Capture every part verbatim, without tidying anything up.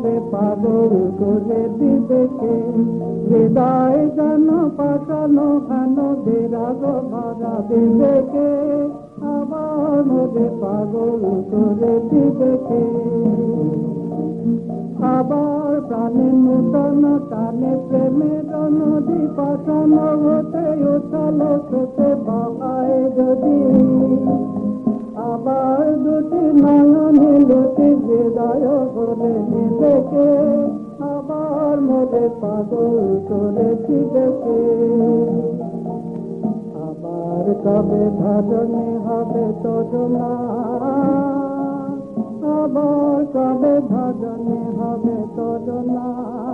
মোরে পাগল করে দিবে কে হৃদয় যেন পাশানো হেন বিরাগ ভরা দিবে কে আবার মোরে পাগল করে দিবে কে আবার প্রাণে নূতন টানে প্রেমের নদী পাশানো হতে উঠালো সোতে বাহায় যদি আবার দুটি নয়নে লুটি হৃদয় ভরে নিবে কে আবার মোরে পাগল করে দিবে কে আবার কবে ভজনে হবে তোজনা আবার কবে ভজনে হবে তোজনা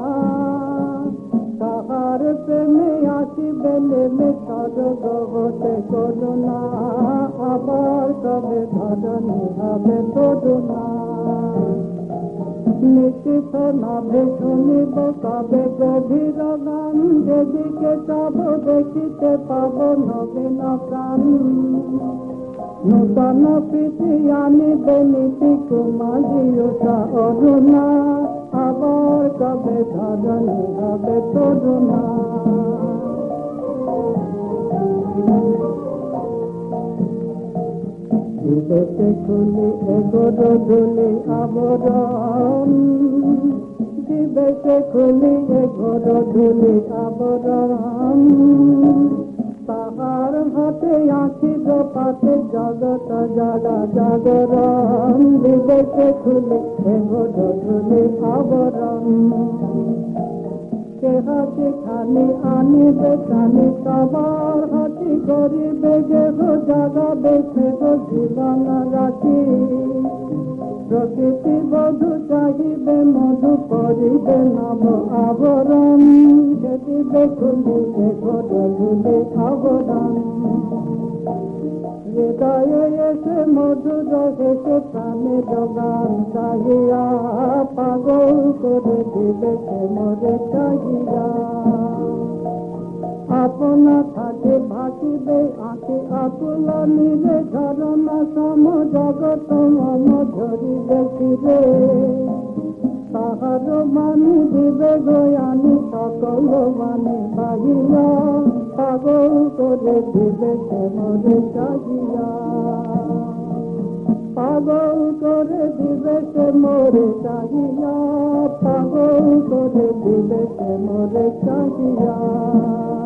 তাহার প্রেমে আসিবে নেমে স্বর্গ হতে করুণা আবার কবে ভজনে হবে তোজনা নিশ্চিত নাভে শুনিব কবে গভীর গান যেদিকে যাব দেখিতে পাব নবীন প্রাণ নূতন প্রীতি আনিবে নীতি কুমারী উষা অরুণা আবার কবে ভজনে হবে তোজনা দিবেতে খুলি এগোর ধুলি আবরণ দিবেতে খুলি এগোর ধুলি আবরণ তাহার হাতে আঁখির পাতে জগত জাগা জাগরণ দিবেতে খুলি এগোর ধুলি আবরণ কে হাতি খানি আনিবে খানি সবার হাতি করিবে যে গো জাগাবে সে গো জীবন রাখি প্রকৃতি বধু চাহিবে মধু করিবে নব আবরণ দিবে খুলি এগোর ধুলি আবরণ হৃদয়ে এসে মধুর হেসে প্রাণে জগান চাহিয়া পাগল করে দিবে সে মোরে চাহিয়া আপনা থাকে ভাসিবে আঁকে আকুল নিরে ঝরনা সম জগত মম ধরিবে ফিরে তাহার মানি দিবে গয়ানি সকল মানি বাহিয়া পাগল করে দিবে সে মোরে চাহিয়া পাগল করে দিবে সে মোরে চাহিয়া পাগল করে দিবে সে মোরে চাহিয়া